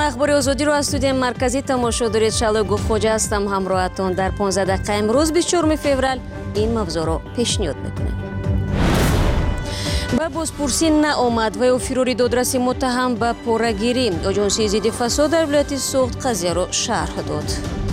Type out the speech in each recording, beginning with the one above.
برنامه اخبار آزادی رو از استودیو مرکزی تماشا دارید. شلوگو خوجه هستم همراهتون. در 15 دقیقه امروز 24 فوریه این موضوع رو پیشنهاد میکنیم. با بازپرسی نآمد و فروری دادرس متهم به پوره‌گیری. آژانسی ضد فساد در ولایت سوخت قضیه رو شرح داد.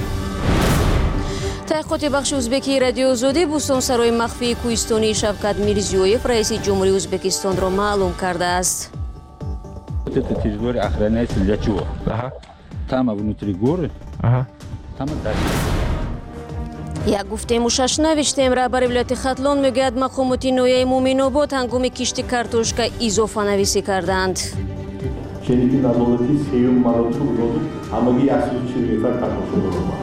تحقیقات بخش ازبکی رادیو آزادی بوستانسرای مخفی کوهستانی شوکت میرزیویف رئیس جمهوری ازبکستان را معلوم کرده است. Это территория охраняется для чего? Там внутри горы. Там дальше. یک گفته موشش نوشتیم. رهبر ولایت ختلان میگوید مقامات نویه مومن‌آباد هنگام کشت کارتوشکا اضافه نویسی کردند. شریک ندولتی سیوم مراتب بود. همگی اصلی چیزی فرق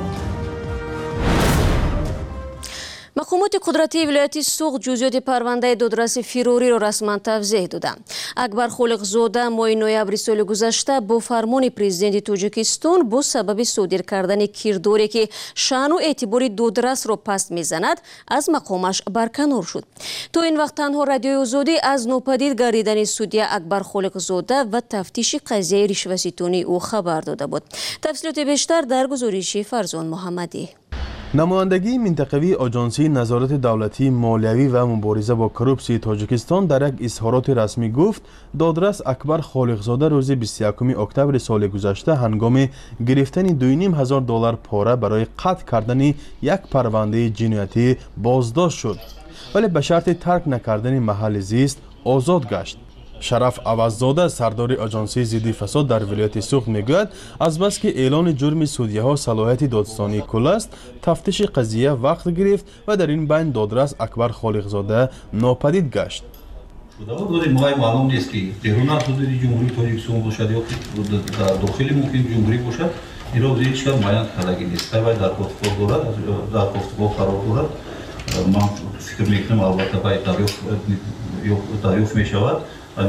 مقامات قدرتی ولایت سوخت جزئیات پرونده دادرس فروری را رسما توضیح دادند. اکبر خالقزاده ماه نوامبر سال گذشته با فرمان پرزیدنت تاجیکستان با سبب صادر کردن کرداری که شأن و اعتبار دادرس را پست میزند از مقامش برکنار شد. تا این وقت تنها رادیو آزادی از ناپدید گردیدن سودیا اکبر خالقزاده و تفتیش قضیه رشوه‌ستانی او خبر داده بود. تفصیلات بیشتر در گزارش فرزان محمدی. نمایندگی منطقوی آژانسی نظارت دولتی مالیوی و مبارزه با کروپسی تاجیکستان در یک اظهارات رسمی گفت دادرس اکبر خالقزاده روز 21 اکتبر سال گذشته هنگام گرفتن $2,500 پاره برای قطع کردن یک پرونده جنایتی بازداشت شد، ولی به شرط ترک نکردن محل زیست آزاد گشت. شرف عوضزاده سردار آژانسی ضد فساد در ولایت سوخت میگوید از بس که اعلان جرم سودیه‌ها صلاحیت دادستانی کل است، تفتیش قضیه وقت گرفت و در این بین دادرس اکبر خالقزاده ناپدید گشت. معلوم نیست که درون حدود جمهوری تاجیکستان باشد یا در داخل ممکن جمهوری باشد، این را هیچ کس معین کردگی نیست. باید در گفتگو دارد، در گفتگو قرار دارد. من فکر میکنم البته باید دریافت میشود.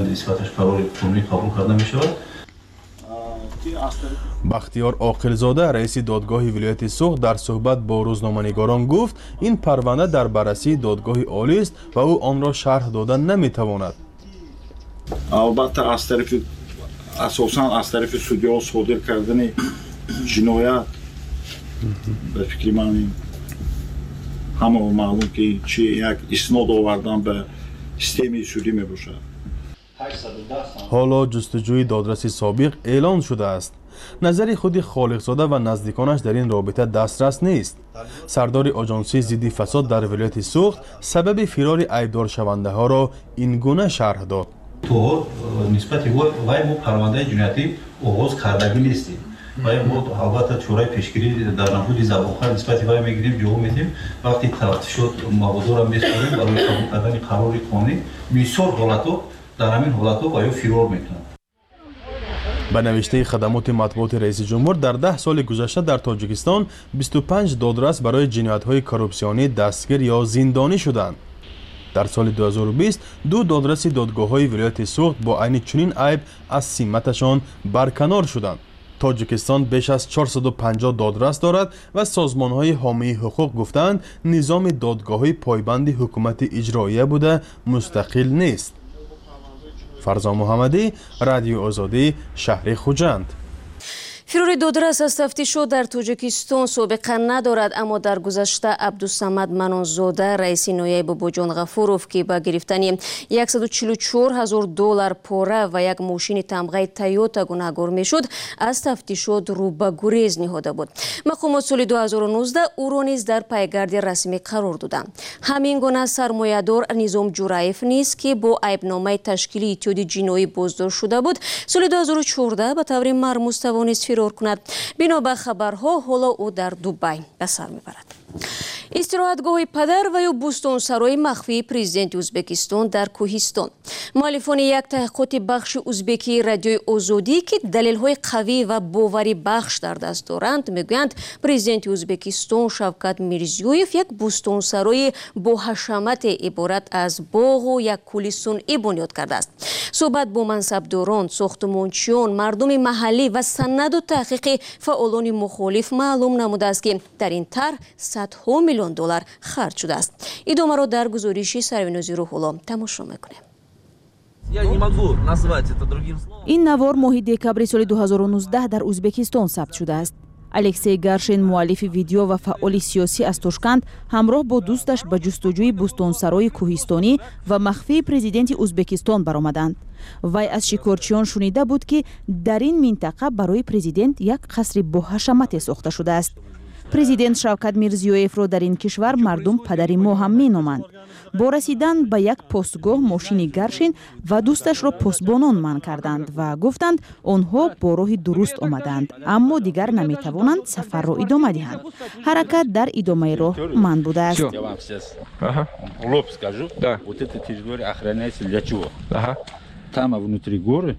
بختیار عاقلزاده رئیس دادگاه ولایت سوخت در صحبت با روزنامه‌نگاران گفت این پرونده در بررسی دادگاه عالی است و او آن را شرح دادن نمیتواند. البته از طرف اساساً از طرف سودیا صادر کردن جنایت به فکر من همه معلوم که چی یک اسناد آوردن به سیستم سودی میباشد. حالا جستجوی دادرس سابق اعلان شده است. نظر خود خالقزاده و نزدیکانش در این رابطه دسترس نیست. سردار آژانسی ضد فساد در ولایت سوخت سبب فرار عیبدار شونده ها را این گونه شرح داد. تو نسبت وای ما پرونده جنایتی آغاز کردگی نیستیم. وای ما البته چورای پیشگیری در نهاد زبانخواه نسبت وای میگیریم، جواب میدیم. وقتی تفتیش شد موضوع را میسپاریم برای قبول کردن قرار قانونی. بسیار حالتها در همین حالتها باید فرار میکنند. به نوشته خدمات مطبوعات رئیس جمهور در 10 سال گذشته در تاجیکستان 25 دادرس برای جنایت‌های کروپسیونی دستگیر یا زندانی شدند. در سال 2020 2 دادرس دادگاه‌های ولایت سوخت با عین چنین عیب از سمتشان برکنار شدند. تاجیکستان بیش از 450 دادرس دارد و سازمان‌های حامی حقوق گفتند نظام دادگاه‌های پایبند حکومت اجراییه بوده مستقل نیست. فرزان محمدی، رادیو آزادی، شهر خوجند. فرار دادرس از تفتیش در تاجیکستان سابقه ندارد، اما در گذشته عبدالصمد منانزاده رئیس نایب بوجان غفوروف که با گرفتن $144,000 پاره و یک ماشین تمغه تویوتا گناهکار میشد از تفتیشات رو به گریز نهاده بود. مقامات سال 2019 او را نیز در پیگرد رسمی قرار دادند. همین گونه سرمایه‌دار نظام جورایف نیز که با عیبنامه تشکیل اتحاد جنایی بازداشت شده بود سال 2014 به طور مرموز توانست فرار کند. بنا به خبرها حالا او در دبی به سر میبرد. استراحتگاه پدر و یا بوستانسرای مخفی پرزیدنت ازبکستان در کوهستان. مؤلفان یک تحقیقات بخش ازبکی رادیو آزادی که دلیل‌های قوی و باوری بخش در دست دارند میگویند پرزیدنت ازبکستان شوکت میرزیویف یک بوستانسرای با حشمت عبارت از باغ و یک کولی صنعی بنیاد کرده است. صحبت با منصبداران، ساختمانچیان، مردم محلی و سند و تحقیق فعالان مخالف معلوم نموده است که در این طرح $100 میلیون خرج شده است. ادامه را در گزارش سروینازی روح‌الله تماشا میکنیم. Я не могу назвать это другим словом. ин навор моҳи декабри соли 2019 дар ӯзбекистон сабт шудааст. алексей гаршин муаллифи видео ва фаъоли сиёсӣ аз тошканд ҳамроҳ бо дӯсташ ба ҷустуҷӯи бӯстонсарои кӯҳистонӣ ва махфии президенти ӯзбекистон баромаданд. вай аз шикорчиён шунида буд ки дар ин минтақа барои президент як қасри боҳашамате сохта шудааст. президент шавкат мирзиёевро дар ин кишвар мардум падари мо ҳам меноманд. бо расидан ба як постгоҳ мошини гаршин ва дӯсташро посбонон манъ карданд ва гуфтанд онҳо бо роҳи дуруст омаданд, аммо дигар наметавонанд сафарро идома диҳанд. ҳаракат дар идомаи роҳ манъ будааст. Лоб скажу. Да. Вот эта территория охраняется для чего? Там внутри горы.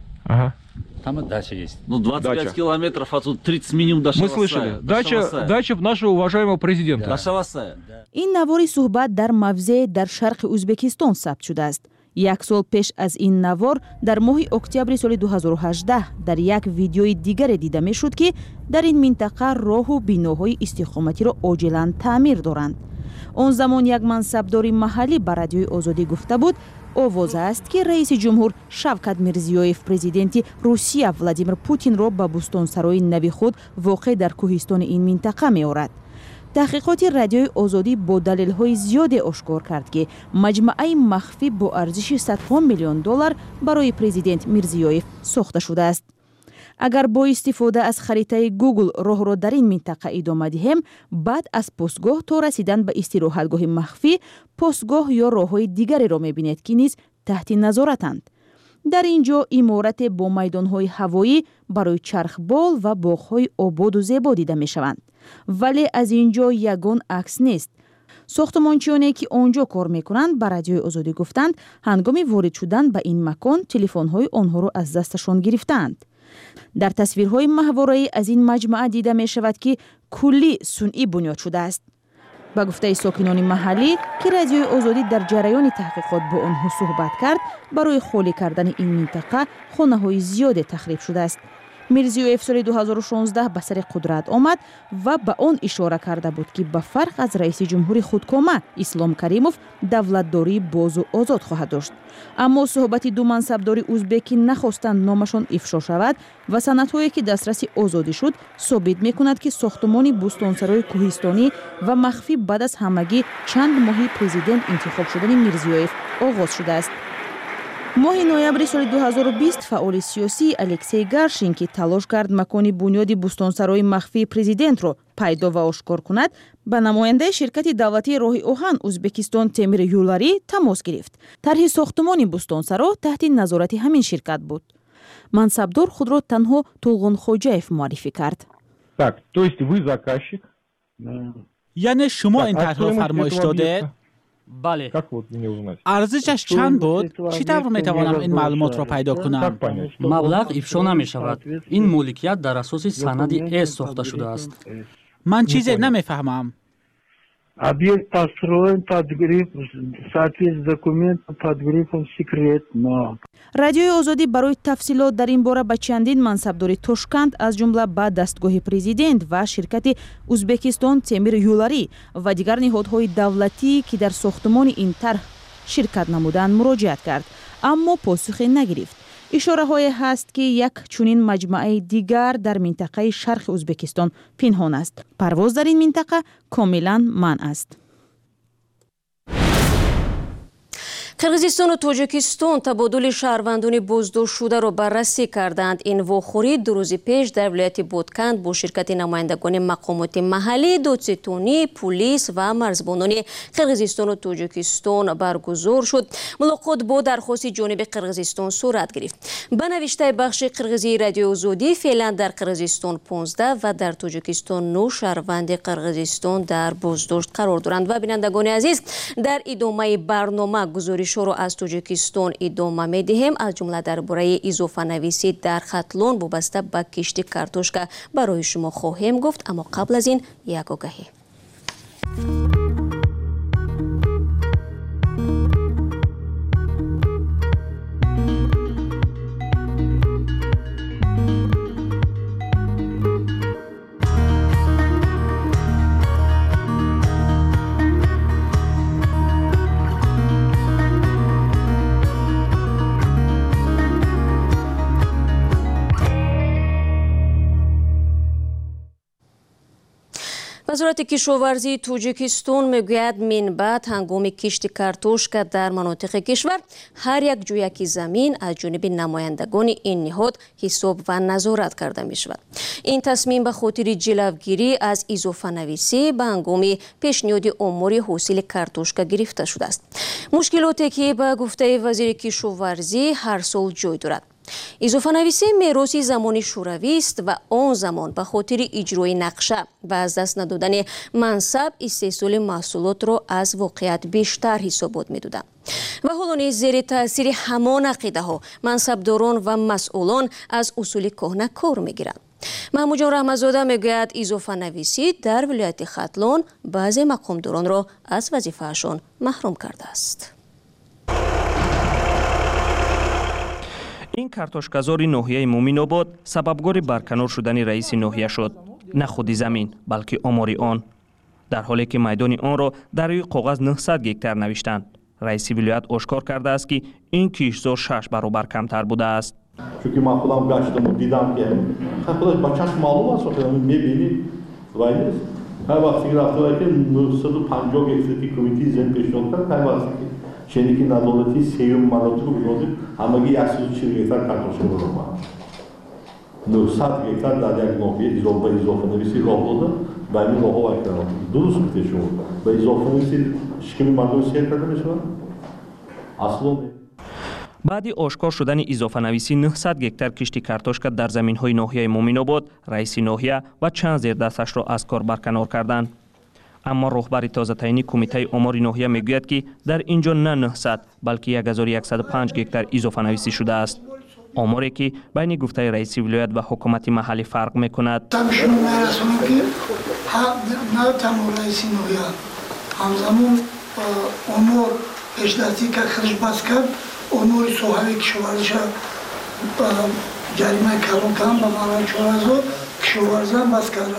Там дача есть. Ну, 25 километров, а тут 30 минимум до Шавасая. Мы слышали. Дача в нашего уважаемого президента. До Шавасая. ин навори суҳбат дар мавзеъ дар шарқи ӯзбекистон сабт шудааст. як сол пеш аз ин навор дар моҳи октябри соли 2018 дар як видеои дигаре дида мешуд ки дар ин минтақа роҳу биноҳои истиқоматиро оҷилан таъмир доранд. он замон як мансабдори маҳаллӣ ба радиои озодӣ гуфта буд овоз аст ки раиси ҷумҳур шавкат мирзиёев президенти русия владимир путинро ба бӯстонсарои нави худ воқеъ дар кӯҳистони ин минтақа меорад. таҳқиқоти радиои озодӣ бо далелҳои зиёде ошкор кард ки маҷмаъаи махфӣ бо арзиши $100 миллион барои президент мирзиёев сохта шудааст. агар бо истифода аз харитаи Google роҳро дар ин минтақа идома диҳем, баъд аз постгоҳ то расидан ба истироҳатгоҳи махфӣ, постгоҳ ё роҳҳои дигареро мебинед ки низ таҳти назоратанд. дар ин ҷо иморате бо майдонҳои ҳавоӣ барои чархбол ва боғҳои ободу зебо дида мешаванд. вале аз ин ҷо ягон акс нест. сохтмончиёне ки он ҷо кор мекунанд ба радиои озодӣ гуфтанд ҳангоми ворид шудан ба ин макон телефонҳои онҳоро аз дасташон гирифтаанд. дар тасвирҳои маҳвораӣ аз ин маҷмаъа дида мешавад ки куллӣ сунъӣ бунёд шудааст. ба гуфтаи сокинони маҳаллӣ ки радиои озодӣ дар ҷараёни таҳқиқот бо онҳо суҳбат кард, барои холӣ кардани ин минтақа хонаҳои зиёде тахриб шудааст. мирзиёев соли 2016 ба сари қудрат омад ва ба он ишора карда буд ки ба фарқ аз раиси ҷумҳури худкома Ислом Каримов давлатдории бозу озод хоҳад дошт. аммо суҳбати ду мансабдори ӯзбек ки нахостанд номашон ифшо шавад ва санадҳое ки дастраси озодӣ шуд собит мекунад ки сохтмони бӯстонсарои кӯҳистонӣ ва махфӣ баъд аз ҳамагӣ чанд моҳи президент интихоб шудани мирзиёев оғоз шудааст. моҳи ноябри соли 2020 фаъоли сиёсӣ алексей гаршин ки талош кард макони бунёди бӯстонсарои махфии президентро пайдо ва ошкор кунад, ба намояндаи ширкати давлатии роҳи оҳан Ӯзбекистон Темир Юларӣ тамос гирифт. тарҳи сохтмони бӯстонсаро таҳти назорати ҳамин ширкат буд. мансабдор худро танҳо Тулғунхоҷаев муаррифӣ кард. Так, то есть вы заказчик? яъне шумо ин тарҳро фармоиш додед? бале. арзишаш чанд буд? чӣ тавр метавонам ин маълумотро пайдо кунам? маблағ ифшо намешавад. ин моликият дар асоси санади С сохта шудааст. ман чизе намефаҳмам. Объект построен под гриф, соответствует документам под грифом секретно. радиои озодӣ барои тафсилот дар ин бора ба чандин мансабдори Тошканд аз ҷумла ба дастгоҳи президент ва ширкати Ӯзбекистон Темир Юларӣ ва дигар ниҳодҳои давлатӣ ки дар сохтмони ин тарҳ ширкат намуданд муроҷиат кард, аммо посухе нагирифт. ишораҳое ҳаст ки як чунин маҷмаъаи дигар дар минтақаи шарқи Ӯзбекистон пинҳон аст. парвоз дар ин минтақа комилан манъ аст. қирғизистону тоҷикистон табодули шаҳрвандони боздоштшударо баррасӣ карданд. ин вохӯрӣ 2 рӯзи пеш дар вилояти Бодканд бо ширкати намояндагони мақомоти маҳаллӣ, додситонӣ, пулис ва марзбонони қирғизистону тоҷикистон баргузор шуд. мулоқот бо дархости ҷониби қирғизистон сурат гирифт. ба навиштаи бахши қирғизии радиои озодӣ феълан дар қирғизистон 15 ва дар тоҷикистон 9 шаҳрванди қирғизистон дар боздошт қарор доранд. ва бинандагони азиз, дар идомаи барнома гузоришоро аз тоҷикистон идома медиҳем. аз ҷумла дар бораи изофанависӣ дар хатлон вобаста ба кишти картошка барои шумо хоҳем гуфт, аммо қабл аз ин як огаҳӣ. وزارت کشاورزی توجیکستان میگوید من بعد هنگام کشت کارتوشکا در مناطق کشور هر یک جویک زمین از جانب نمایندگان این نهاد حساب و نظارت کرده می شود. این تصمیم به خاطر جلوگیری از اضافه نویسی به هنگام پیشنهاد امور حاصل کارتوشکا گرفته شده است. مشکلاتی که به گفته وزیر کشاورزی هر سال جای دارد. اضافه نویسی میراثی زمانی شوروی است و آن زمان به خاطر اجرای نقشه و از دست ندادن منصب استحصال محصولات را از واقعیت بیشتر حسابات می‌دادند. و حالا نیز زیر تاثیر همان عقیده ها منصبداران و مسئولان از اصول کهنه کار می‌گیرند. محمود جان رحمت‌زاده میگوید اضافه نویسی در ولایت ختلان بعضی مقامداران را از وظیفه‌شان محروم کرده است. این کارتوشکازاری ناحیه مومین‌آباد سببگار برکنار شدن رئیس ناحیه شد. نه خود زمین بلکه آمار آن. در حالی که میدان آن را در روی کاغذ 900 گکتار نوشتند. رئیس ولایت آشکار کرده است که این کشتزار 6 برابر کمتر بوده است. چون من خودم گشتم و دیدم که خودش با چشم معلوم است وقتی می‌بینید وایس هر وقتی رفته که 950 گکتار کمیته زمین پیشنهاد کرد هر وقتی شنیدی که ندولتی سیوم مناطق بود همگی 140 گکتار کارتوشکا بود. 900 گکتار در یک ناحیه اضافه نویسی راه داده و این راه ها کردن. درست گفته شما به اضافه نویسی شکمی مردم سیر کرده میشود؟ اصلا بعد آشکار شدن اضافه نویسی 900 گکتار کشت کارتوشکا در زمین‌های ناحیه مومین‌آباد، رئیس ناحیه و چند زیردستش را از کار برکنار کردند. اما رهبر تازه تعیین کمیته آمار ناحیه میگوید که در اینجا نه 900 بلکه 1105 گکتار اضافه نویسی شده است. آماری که بین گفته رئیس ولایت و حکومت محلی فرق میکند. شما میرسونیم که نه تنها رئیس ناحیه همزمان آمار پیشدستی که خرج بس کرد امور سوحوی کشاورزی جریمه کلان کم به معنی 4000 کشاورزی بس کرده.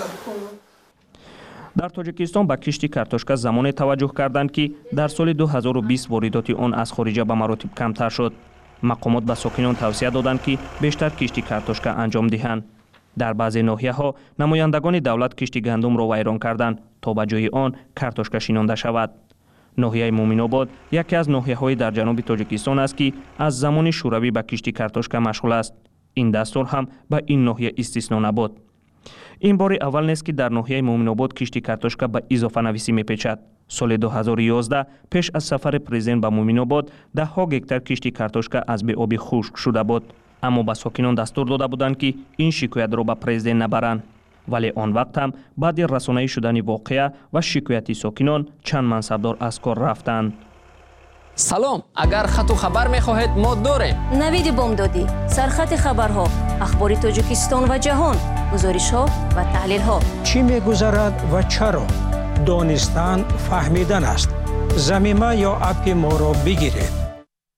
در تاجیکستان به کشت کارتوشکا زمان توجه کردند که در سال 2020 واردات آن از خارج به مراتب کمتر شد. مقامات به ساکنان توصیه دادند که بیشتر کشت کارتوشکا انجام دهند. در بعضی ناحیه ها نمایندگان دولت کشت گندم را ویران کردند تا به جای آن کارتوشکا شینانده شود. ناحیه مومین‌آباد یکی از ناحیه‌های در جنوب تاجیکستان است که از زمان شوروی به کشت کارتوشکا مشغول است. این دستور هم به این ناحیه استثنا نبود. این بار اول نیست که در ناحیه مومین‌آباد کشت کارتوشکا به اضافه نویسی میپیچد. سال 2011 پیش از سفر پرزیدنت به مومین‌آباد 10 گکتار کشت کارتوشکا از بی‌آبی خشک شده بود. اما به ساکنان دستور داده بودند که این شکایت را به پرزیدنت نبرند. ولی آن وقت هم بعد رسانه‌ای شدن واقعه و شکایت ساکنان چند منصبدار از کار رفتند. سلام، اگر خط و خبر می‌خواهید ما داریم. نوید بامدادی، سرخط خبرها، اخبار تاجیکستان و جهان، گزارش‌ها و تحلیل‌ها. چی می‌گذرد و چرا؟ دانستن فهمیدن است. زمینه یا اپ ما را بگیرید.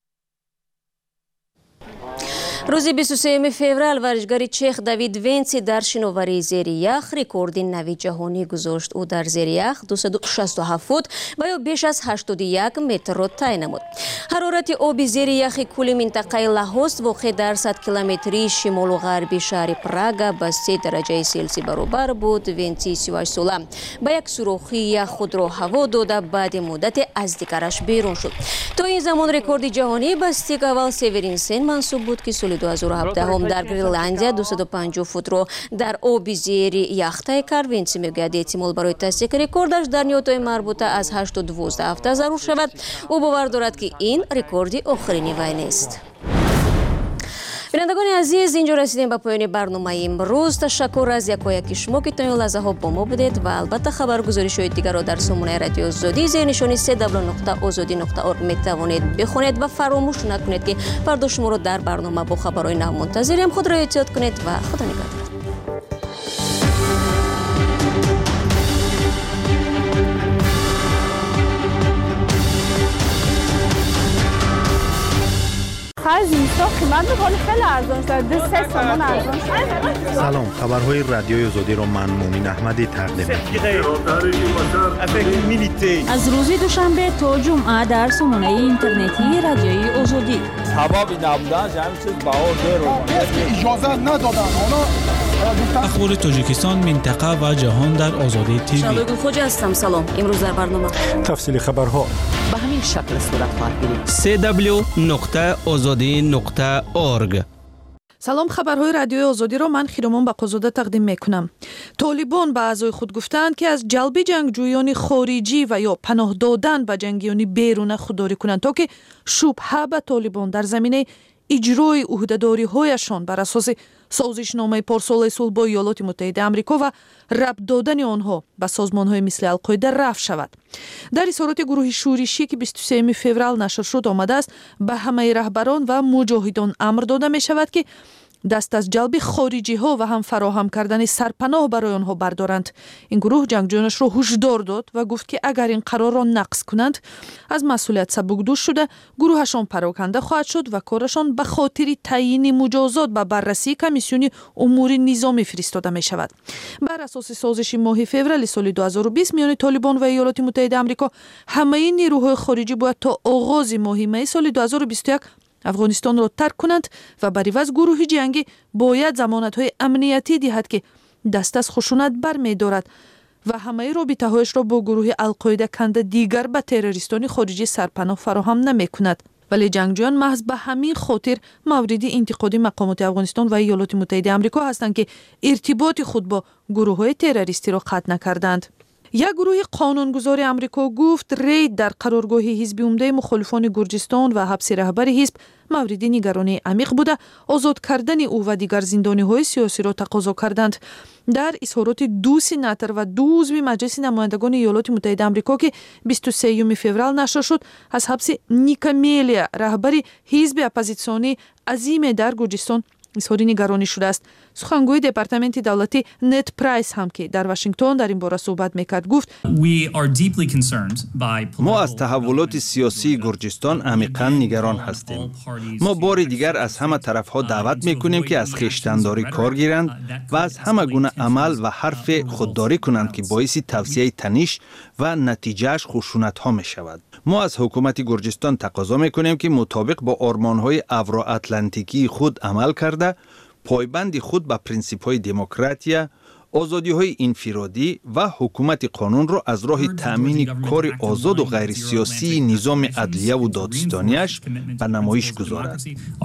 روز 23 فوریه ورزشکار چخ دوید وینسی در شناوری زیر یخ رکورد نوی جهانی گذاشت. او در زیر یخ 267 فوت و یا بیش از 81 متر را طی نمود. حرارت آب زیر یخ کل منطقه لاهوست واقع در 100 کیلومتری شمال و غربی شهر پراگ به 3 درجه سلسی برابر بود. وینسی 38 ساله با یک سوراخی یخ خود را هوا داده بعد مدت از دیگرش بیرون شد. تا این زمان رکورد جهانی به استیگ اول سیورینسن منصوب بود که سال 2017 هم در گرینلندیا 250 فوت رو در آب زیر یخ طی کرد. وینسی میگوید احتمال برای تصدیق رکوردش در نیات‌های مربوطه از 8 تا 12 هفته ضرور شود. او باور دارد که این رکورد آخرین وی نیست. بینندگان عزیز، اینجا رسیدیم به پایان برنامه امروز. تشکر از یکایک شما که تا این لحظه ها با ما بودید و البته خبرگزاری‌های دیگر را در سامانه رادیو آزادی زیر نشانی www.azadi.org میتوانید بخونید و فراموش نکنید که فردا شما را در برنامه با خبرهای نو منتظریم. خود را احتیاط کنید و خدا نگهدار. از اینستا قیمت بخوری خیلی ارزان شد. 3 تومان ارزان شد. سلام، خبرهای رادیوی آزادی را من مومین احمدی تقدیم می‌کنم. از روز دوشنبه تا جمعه در سامانه اینترنتی رادیوی آزادی. هوا بی نبودن همین چیز بهار رو اجازه ندادن. حالا اخبار تاجیکستان، منطقه و جهان در آزادی تیوی. شادگل خوجا هستم. سلام. امروز در برنامه تفصیل خبرها به همین شکل صورت خواهد گرفت. www.azadi.org. سلام، خبرهای رادیوی آزادی را من خیرمان بقازاده تقدیم میکنم. طالبان به اعضای خود گفتند که از جلب جنگجویان خارجی و یا پناه دادن به جنگیان بیرون خودداری کنند تا که شبهه به طالبان در زمینه اجرای عهده‌داری هایشان بر اساس سازشنامه پارسال صلح با ایالات متحده آمریکا و ربط دادن آنها به سازمان‌های مثل القاعده رفع شود. در اظهارات گروه شورشی که 23 فوریه نشر شد آمده است به همه رهبران و مجاهدان امر داده می شود که دست از جلب خارجی ها و هم فراهم کردن سرپناه برای آنها بردارند. این گروه جنگجویانش را هشدار داد و گفت که اگر این قرار را نقض کنند از مسئولیت سبکدوش شده گروهشان پراکنده خواهد شد و کارشان به خاطر تعیین مجازات به بررسی کمیسیون امور نظامی فرستاده می شود. بر اساس سازش ماه فوریه سال 2020 میان طالبان و ایالات متحده آمریکا همه نیروهای خارجی باید تا آغاز ماه می سال 2021 افغانستان را ترک کنند و بر عوض گروه جنگی باید ضمانت‌های امنیتی دهد که دست از خشونت برمی‌دارد و همه رابطه‌هایش را با گروه القاعده کنده دیگر به تروریستان خارجی سرپناه فراهم نمی‌کند. ولی جنگجویان محض به همین خاطر مورد انتقاد مقامات افغانستان و ایالات متحده آمریکا هستند که ارتباط خود با گروه‌های تروریستی را قطع نکردند. یک گروه قانونگذار آمریکا گفت رید در قرارگاه حزب عمده مخالفان گرجستان و حبس رهبر حزب مورد نگرانی عمیق بوده. آزاد کردن او و دیگر زندانی‌های سیاسی را تقاضا کردند. در اظهارات دو سناتور و دو عضو مجلس نمایندگان ایالات متحده آمریکا که 23 فوریه نشر شد از حبس نیکامیلیا رهبر حزب اپوزیسیونی عظیم در گرجستان اظهار نگرانی شده است. سخنگوی دپارتمنت دولتی نت پرایس هم که در واشنگتن در این باره صحبت میکرد گفت ما از تحولات سیاسی گرجستان عمیقاً نگران هستیم. ما بار دیگر از همه طرفها دعوت میکنیم که از خویشتن‌داری کار گیرند و از همه گونه عمل و حرف خودداری کنند که باعث توسعه تنش و نتیجهش خشونت ها می شود. ما از حکومت گرجستان تقاضا میکنیم که مطابق با آرمان‌های اورو-اتلانتیکی خود عمل کرده، پایبند خود به پرینسیپ‌های دموکراتیا، آزادی‌های انفرادی و حکومت قانون را از راه تأمین کار آزاد و غیر سیاسی نظام عدلیه و دادستانیش به نمایش گذارد.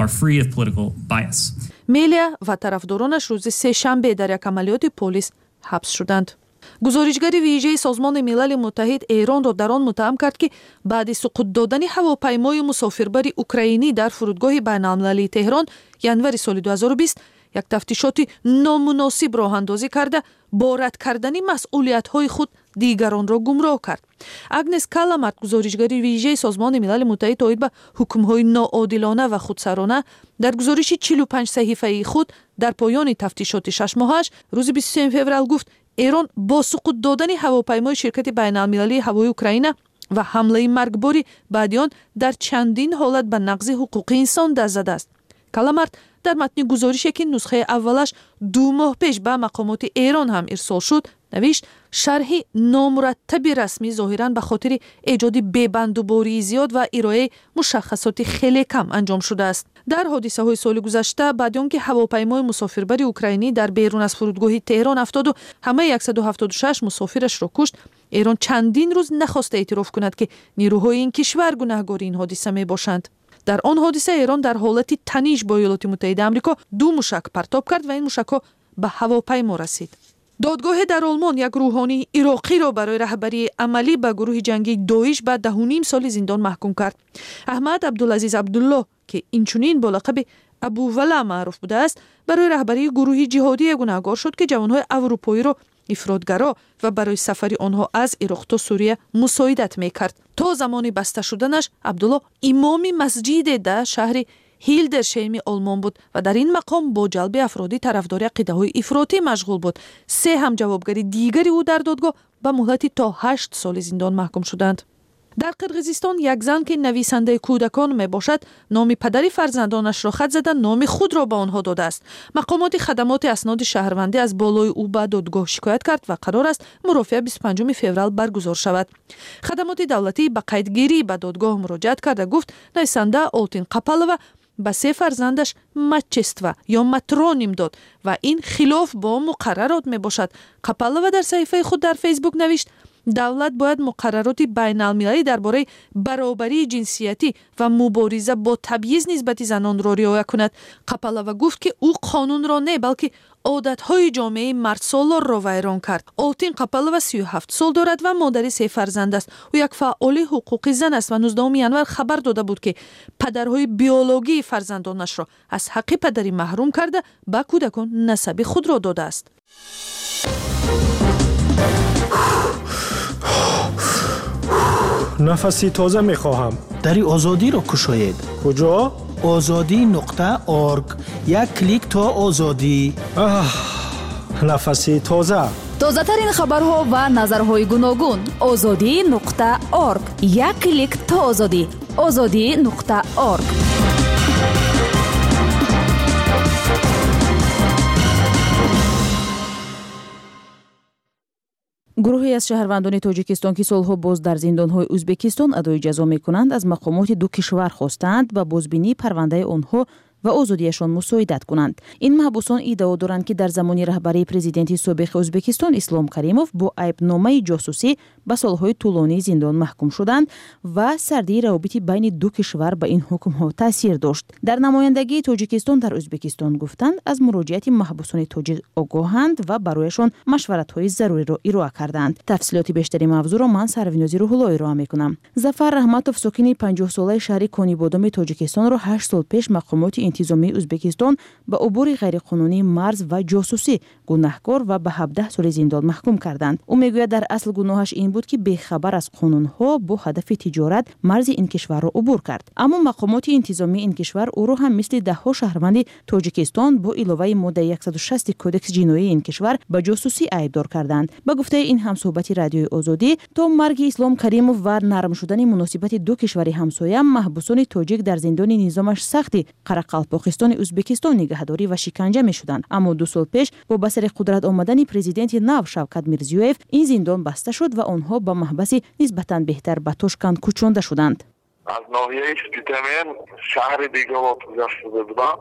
میلیا و طرفدارانش روز سه‌شنبه در یک عملیات پلیس حبس شدند. گزارشگر ویژه سازمان ملل متحد ایران را در آن متهم کرد که بعد سقوط دادن هواپیمای مسافربر اوکراینی در فرودگاه بین‌المللی تهران ینوری سال 2020 یک تفتیشات نامناسب راه اندازی کرده با رد کردن مسئولیت‌های خود دیگران را گمراه کرد. اگنس کالامارت گزارشگر ویژه سازمان ملل متحد تایید به حکم‌های ناعادلانه و خودسرانه در گزارش 45 صحیفه‌ای خود در پایان تفتیشات 6 ماهش روز 23 فوریه گفت ایران با سقوط دادن هواپیمای شرکت بین‌المللی هوایی اوکراین و حمله مرگباری بعد آن در چندین حالت به نقض حقوق انسان دست زده است. کالامارت در متن گزارشی که نسخه اولش 2 ماه پیش به مقامات ایران هم ارسال شد نوشت شرح نامرتب رسمی ظاهراً به خاطر ایجاد ببندوباری زیاد و ارائه مشخصات خیلی کم انجام شده است. در حادثه های سال گذشته بعد آنکه هواپیمای مسافربر اوکراینی در بیرون از فرودگاه تهران افتاد و همه 176 مسافرش را کشت، ایران چندین روز نخواسته اعتراف کند که نیروهای این کشور گناهکار این حادثه می باشند. در آن حادثه ایران در حالت تنش با ایالات متحده آمریکا 2 موشک پرتاب کرد و این موشک‌ها به هواپیما رسید. دادگاه در آلمان یک روحانی عراقی را برای رهبری عملی به گروه جنگی داعش به 10.5 سال زندان محکوم کرد. احمد عبدالعزیز عبدالله که اینچنین با لقب ابو ولا معروف بوده است برای رهبری گروه جهادی گناهکار شد که جوانهای اروپایی را افراطگرا و برای سفر آنها از عراق تا سوریه مساعدت میکرد. تا زمان بسته شدنش عبدالله امام مسجد در شهر هیلدرشیم آلمان بود و در این مقام با جلب افرادی طرفدار عقیده‌های افراطی مشغول بود. 3 هم جوابگری دیگری او در دادگاه به مهلت تا 8 سال زندان محکوم شدند. در قرقیزستان یک زن که نویسنده کودکان می باشد نام پدری فرزندانش را خط زده نام خود را به آنها داده است. مقامات خدمات اسناد شهروندی از بالای او به دادگاه شکایت کرد و قرار است مرافعه 25 فوریه برگزار شود. خدمات دولتی به قیدگیری به دادگاه مراجعت کرده گفت نویسنده آلتین قپالова ба 3 фарзандаш матчества ё матроним дод ва ин хилоф бо муқаррарот мебошад. Қапалова дар саҳифаи худ дар фейсбук навишт: давлат бояд муқаррароти байналмилалӣ дар бораи баробарии ҷинсиятӣ ва мубориза бо табъиз нисбати занонро риоя кунад. Қапалова гуфт ки ӯ қонунро не, балки одатҳои ҷомеаи мардсолорро вайрон кард. Олтин Қапалова 37 сол дорад ва модари 3 фарзанд аст. ӯ як фаъоли ҳуқуқи зан аст ва 19 январ хабар дода буд ки падарҳои биологии фарзандонашро аз ҳаққи падарӣ маҳрум карда ба кӯдакон насаби худро додааст. нафаси тоза мехоҳам. дари озодиро кушоед. куҷо? ozodi.org. як клик то озодӣ. нафаси тоза. тозатарин хабарҳо ва назарҳои гуногун. ozodi.org. як клик то озодӣ. ozodi.org. гурӯҳе аз шаҳрвандони тоҷикистон ки солҳо боз дар зиндонҳои ӯзбекистон адои ҷазо мекунанд, аз мақомоти ду кишвар хостанд ба бозбинии парвандаи онҳо ва озодиашон мусоидат кунанд. Ин маҳбусон иддао доранд ки дар замони раҳбарии президенти собиқи Ӯзбекистон Ислом Каримов бо айбномаи ҷосусӣ ба солҳои тӯлонии зиндон маҳкум шуданд ва сардии равобити байни ду кишвар ба ин ҳукмҳо таъсир дошт. Дар намояндагии Тоҷикистон дар Ӯзбекистон гуфтанд, аз муроҷиати маҳбусони тоҷик огоҳанд ва барояшон машваратҳои заруриро ироа карданд. Тафсилоти бештари мавзӯъро ман Сарвинози Рӯҳулло ироа мекунам. Зафар Раҳматов сокини 50-солаи шаҳри Конибодоми Тоҷикистонро 8 сол пеш мақомоти интизомии Ӯзбекистон ба убури ғайриқонунӣ марз ва ҷосусӣ гунаҳкор ва ба 17 соли зиндон маҳкум карданд. Ӯ мегӯяд дар асл гуноҳаш ин буд ки бехабар аз қонунҳо бо ҳадафи тиҷорат марзи ин кишварро убур кард. Аммо мақомоти интизомии ин кишвар ӯро ҳам мисли даҳҳо шаҳрванди Тоҷикистон бо иловаи моддаи 160 кодекси ҷиноии ин кишвар ба ҷосусӣ айбдор карданд. Ба гуфтаи ин ҳамсӯҳбати Радиои Озодӣ, то марги Ислом Каримов ва нарм шудани муносибати ду кишвари ҳамсоя, маҳбусони тоҷик дар зиндони низомаш сахти Қарақалпоқистони Ӯзбекистон нигаҳдорӣ ва шиканҷа мешуданд. Аммо 2 сол пеш бо ба сари қудрат омадани президенти нав Шавкат Мирзиёев ин зиндон баста шуд ва онҳо ба маҳбаси нисбатан беҳтар ба Тошканд кӯчонда шуданд. аз ноҳияи Спитамен шаҳри Беговод гузашт шуда будам.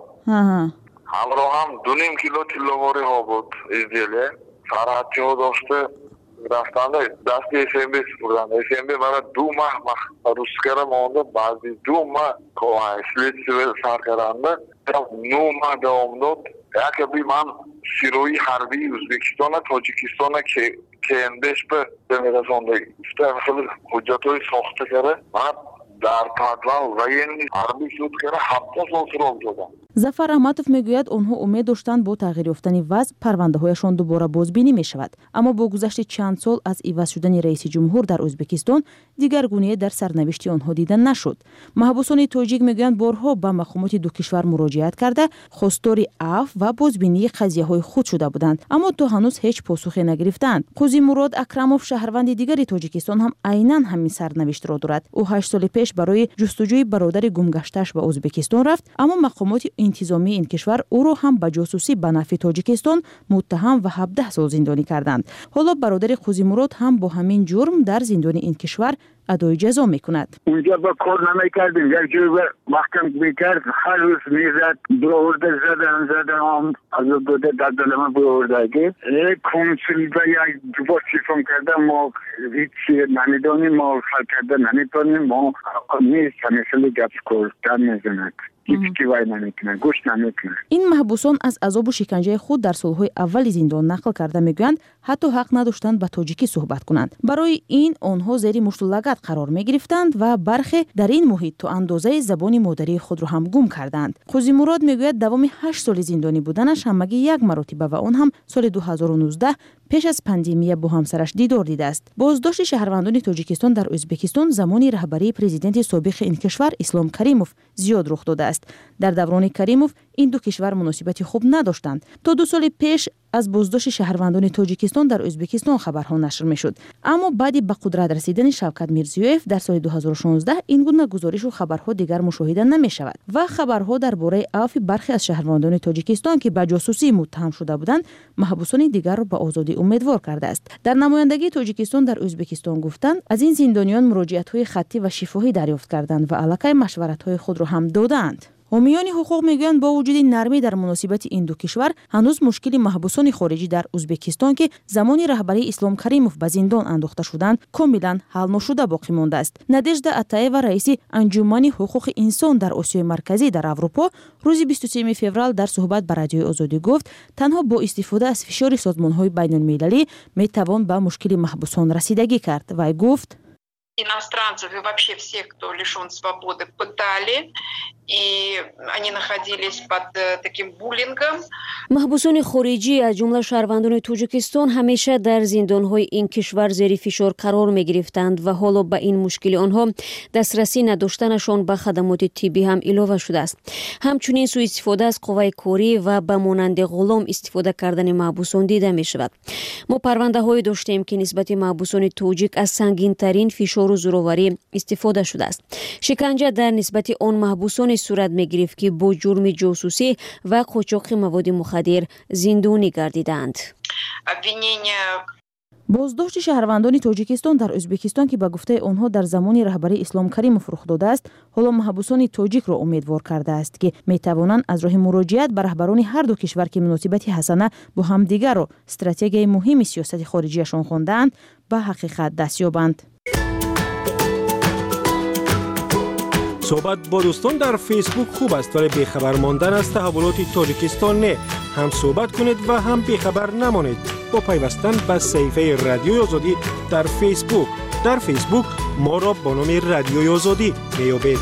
ҳамроҳам 2.5 кило тилловориҳо буд, изделия сарҳатчиҳо дошта рафтанда дасти СМБ супурданд. СМБ бара 2 маҳ рускара монда, баъди 2 маҳ следствие сар карданда 9 маҳ давом дод. якаби ман сирои ҳарбии Ӯзбекистона Тоҷикистона КНДш бемерасонда хеле ҳуҷҷатҳои сохта кара ман дар подвал военни ҳарбӣ суд кара 7 сол срок додам. Зафар Раҳматов мегӯяд онҳо умед доштанд бо тағйир ёфтани вазъ парвандаҳояшон дубора бозбинӣ мешавад. Аммо бо гузашти чанд сол аз иваз шудани раиси ҷумҳур дар Ӯзбекистон дигар гунае дар сарнавишти онҳо дида нашуд. Маҳбусони тоҷик мегӯянд борҳо ба мақомоти ду кишвар муроҷиат карда хостори афв ва бозбинии қазияҳои худ шуда буданд, аммо то ҳанӯз ҳеҷ посухе нагирифтаанд. Қузимурод Акрамов шаҳрванди дигари Тоҷикистон ҳам айнан ҳамин сарнавиштро дорад. ӯ 8 соли пеш барои ҷустуҷӯи бародари гумгаштааш ба Ӯзбекистон рафт, аммо мақомоти интизомии ин кишвар ӯро ҳам ба ҷосусӣ ба нафъи Тоҷикистон муттаҳам ва 17 сол зиндонӣ карданд. ҳоло бародари Қузимурод ҳам бо ҳамин ҷурм дар зиндони ин кишвар адои ҷазо мекунад. اونجا با کار نمیکردیم، یک جای محکم میکرد، هر روز میزد، برآورده زدن از بوده در دل من برآورده که کنسول و یک جواب تلفن کردن ما هیچ نمیدانیم، ما حل کردن نمیتونیم، ما نیست همیشه گپ کردن میزند. ин маҳбусон аз азобу шиканҷаи худ дар солҳои аввали зиндон нақл карда мегӯянд ҳатто ҳақ надоштанд ба тоҷикӣ суҳбат кунанд. барои ин онҳо зери мушту лагат қарор мегирифтанд ва бархе дар ин муҳит то андозаи забони модарии худро ҳам гум карданд. Қузимурод мегӯяд давоми 8 соли зиндонӣ буданаш ҳамагӣ як маротиба ва он ҳам соли 2019 пеш аз пандемия бо ҳамсараш дидор дидааст. боздошти шаҳрвандони Тоҷикистон дар Ӯзбекистон замони раҳбарии президенти собиқи ин кишвар Ислом Каримов зиёд рух додааст. дар даврони Каримов ин ду кишвар муносибати хуб надоштанд. то 2 соли пеш аз боздошти шаҳрвандони Тоҷикистон дар Ӯзбекистон хабарҳо нашр мешуд. Аммо баъди ба қудрат расидани Шавкат Мирзиёев дар соли 2016 ин гуна гузоришу хабарҳо дигар мушоҳида намешавад ва хабарҳо дар бораи авфи бархе аз шаҳрвандони Тоҷикистон ки ба ҷосусӣ муттаҳам шуда буданд, маҳбусони дигарро ба озодӣ умедвор кардааст. дар намояндагии Тоҷикистон дар Ӯзбекистон гуфтанд, аз ин зиндониён муроҷиатҳои хаттӣ ва шифоҳӣ дарёфт карданд ва аллакай машваратҳои худро ҳам доданд. حامیان حقوق میگویند با وجود نرمی در مناسبت این دو کشور هنوز مشکل محبوسان خارجی در ازبکستان که زمان رهبری اسلام کریموف به زندان انداخته شدند کاملا حل نشده باقی مانده است. نادژدا اتایوا رئیس انجمن حقوق انسان در آسیای مرکزی در اروپا روز 23 فوریه در صحبت با رادیوی آزادی گفت تنها با استفاده از فشار سازمان‌های بین‌المللی میتوان به مشکل محبوسان رسیدگی کرد. و گفت иностранцев и вообще всех, кто лишен свободы, пытали, и они находились под таким буллингом. محبوسان خارجی از جمله شهروندان تاجیکستان همیشه در زندان‌های این کشور زیر فشار قرار می‌گرفتند و حالا به این مشکل آنها دسترسی نداشتنشان به خدمات طبی هم علاوه شده است. همچنین سوء استفاده از قوه کاری و به مانند غلام استفاده کردن محبوسان دیده می‌شود. ما پرونده‌های داشتیم که نسبت محبوسان تاجیک از سنگین‌ترین فشار و زورآوری استفاده شده است. شکنجه در نسبت آن محبوسان صورت می‌گرفت که با جرم جاسوسی و قاچاق مواد مخدر زندانی گردیدند. بازداشت شهروندان تاجیکستان در ازبکستان که به گفته آنها در زمان رهبری اسلام کریموف رخ داده است، حالا محبوسان تاجیک را امیدوار کرده است که می‌توانند از راه مراجعت به رهبران هر دو کشور که مناسبت حسنه با همدیگر را استراتژی مهم سیاست خارجیشان خواندند به حقیقت دست یابند. صحبت با دوستان در فیسبوک خوب است ولی بیخبر ماندن از تحولات تاجیکستان نه. هم صحبت کنید و هم بیخبر نمانید با پیوستن به صفحه رادیوی آزادی در فیسبوک. در فیسبوک ما را با نام رادیوی آزادی میابید.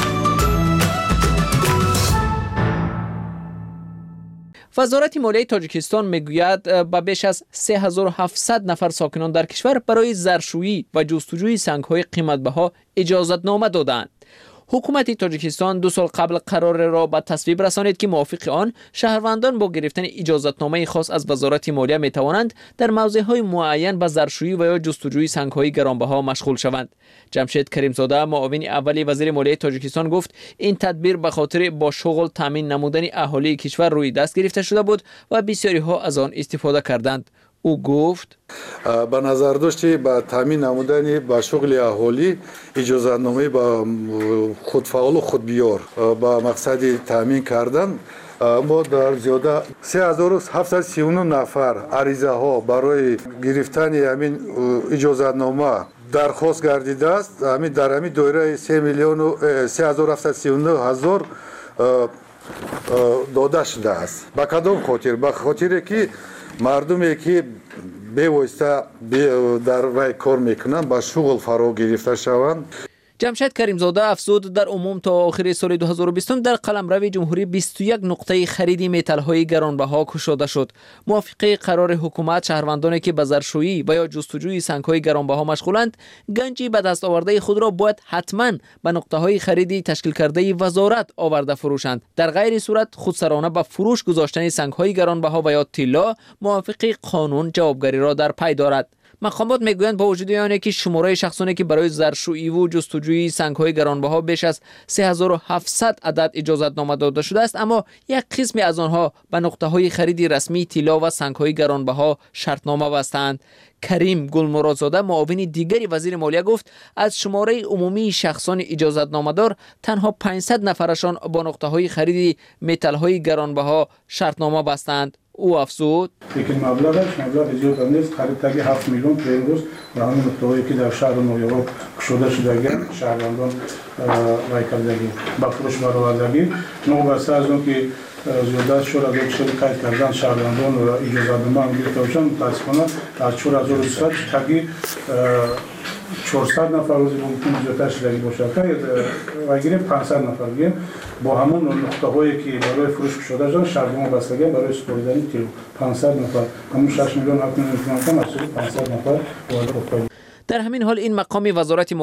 وزارت مالیه تاجیکستان میگوید به بیش از 3700 نفر ساکنان در کشور برای زرشویی و جستجوی سنگ‌های قیمت‌بها اجازتنامه دادند. حکومت تاجیکستان 2 سال قبل قرار را به تصویب رسانید که موافق آن شهروندان با گرفتن اجازتنامه خاص از وزارت مالیه می توانند در موضع‌های معین به زرشویی و یا جستجوی سنگ‌های گرانبها مشغول شوند. جمشید کریمزاده معاون اول وزیر مالیه تاجیکستان گفت این تدبیر به خاطر با شغل تامین نمودن اهالی کشور روی دست گرفته شده بود و بسیاری ها از آن استفاده کردند. او گفت با نظر داشتی با تامین نمودن با شغل اهالی اجازتنامه با خودفعال و خودبیار با مقصد تامین کردن ما در زیاده 3739 نفر عریضه ها برای گرفتن همین اجازتنامه درخواست گردیده است. همین در همین دایره 3,739,000 داده شده است. با کدام خاطر؟ به خاطر که مردمی که بی‌واسطه در وی کار میکنن با شغل فرا گرفته شوند. جمشید کریمزاده افزود در عموم تا آخر سال 2020 در قلمرو جمهوری 21 نقطه خرید متال‌های گرانبها گشوده شد. موافق قرار حکومت شهروندانی که به زرشویی و یا جستجوی سنگ‌های گرانبها مشغولند گنجی به دست آورده خود را باید حتما به نقطه‌های خریدی تشکیل کرده وزارت آورده فروشند. در غیر صورت خودسرانه به فروش گذاشتن سنگ‌های گرانبها و یا طلا موافق قانون جوابگری را در پی دارد. مقامات میگویند با وجود آنکه که شماره شخصانی که برای زرشویی و جستجوی سنگ‌های گرانبها بیش از 3700 عدد اجازتنامه داده شده است، اما یک قسمی از آنها به نقطه‌های خرید رسمی طلا و سنگ‌های گرانبها شرطنامه بستند. کریم گلمرادزاده معاون دیگری وزیر مالیه گفت از شماره عمومی شخصان اجازتنامه دار تنها 500 نفرشان با نقطه‌های خرید متال‌های گرانبها شرطنامه بستند. او افزود لیکن مبلغ زیاد نیست. خریداری 7 میلیون پرینگوس و همین نقطه‌هایی که در شهر نویورک گشوده شدگان شهروندان رای کردگی با فروش برآوردگی نوبسته از اون که زیادت شور از چه قید کردن شهروندان و اجازتنامه گرفته باشند متاسفانه از 4100 تاگی 400 نفر روزی ممکن زیادتر شدگی باشه که وگیره 500 نفر گیم با همون نقطه‌هایی که برای فروش شده شدن شهردمان بستگی برای سپردن کیلو 500 نفر همون 6 میلیون 7 میلیون تومان کم از 500 نفر وارد. در همین حال این مقام وزارت